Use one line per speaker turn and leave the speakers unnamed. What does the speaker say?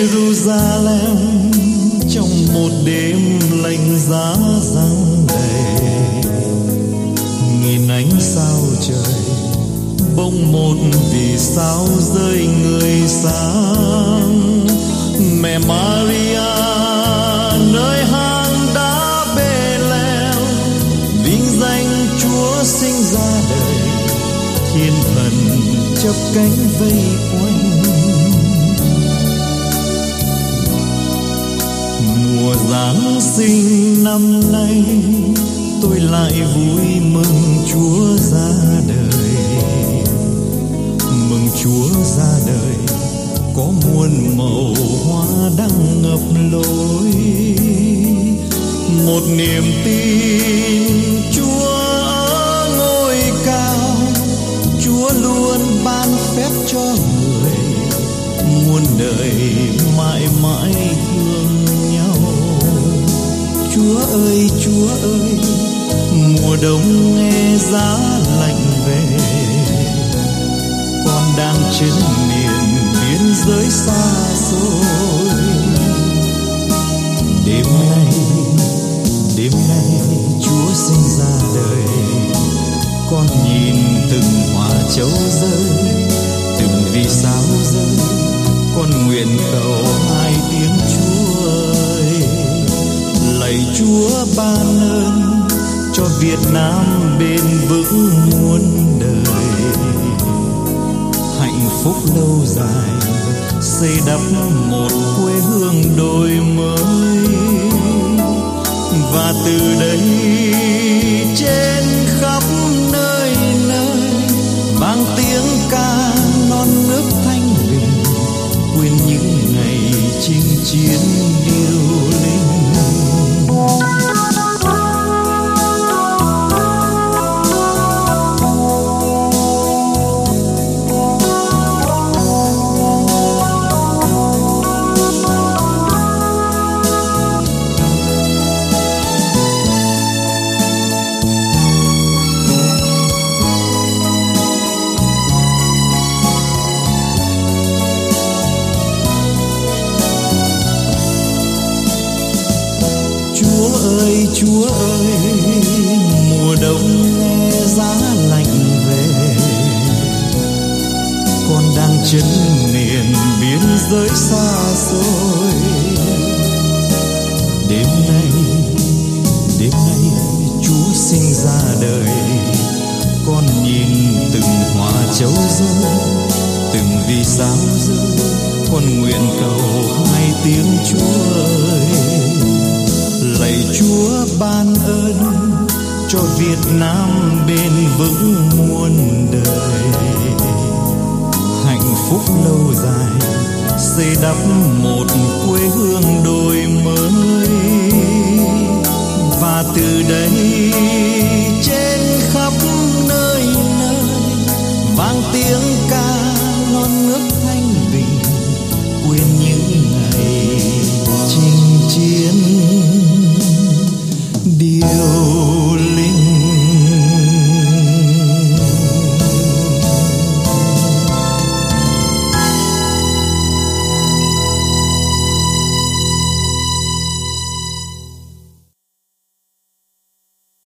Jerusalem trong một đêm lạnh giá giăng đầy, nghìn ánh sao trời bỗng một vì sao rơi người sáng. Mẹ Maria nơi hang đá Bê-lem, vinh danh Chúa sinh ra đời, thiên thần chắp cánh vây quanh. Mùa Giáng sinh năm nay tôi lại vui mừng Chúa ra đời. Mừng Chúa ra đời có muôn màu hoa đang ngập lối. Một niềm tin Chúa ở ngôi cao, Chúa luôn ban phép cho người, muôn đời mãi mãi thương nhau. Chúa ơi, Chúa ơi, mùa đông nghe giá lạnh về, con đang trên miền biên giới xa xôi. Đêm nay Chúa sinh ra đời, con nhìn từng hoa châu rơi, từng vì sao rơi, con nguyện cầu hai tiếng Chúa ơi. Lạy Chúa ban ơn cho Việt Nam bền vững muôn đời, hạnh phúc lâu dài xây đắp một quê hương đổi mới. Và từ đây trên khắp nơi nơi vang tiếng ca non nước thanh bình, quên những ngày chinh chiến điêu linh. Chúa ơi, mùa đông nghe giá lạnh về, con đang chân miền biên giới xa xôi. Đêm nay Chúa sinh ra đời, con nhìn từng hoa châu rơi, từng vì sao rơi, con nguyện cầu hai tiếng Chúa ơi. Lạy Chúa ban ơn cho Việt Nam bền vững muôn đời, hạnh phúc lâu dài xây đắp một quê hương đổi mới. Và từ đây trên khắp nơi nơi vang tiếng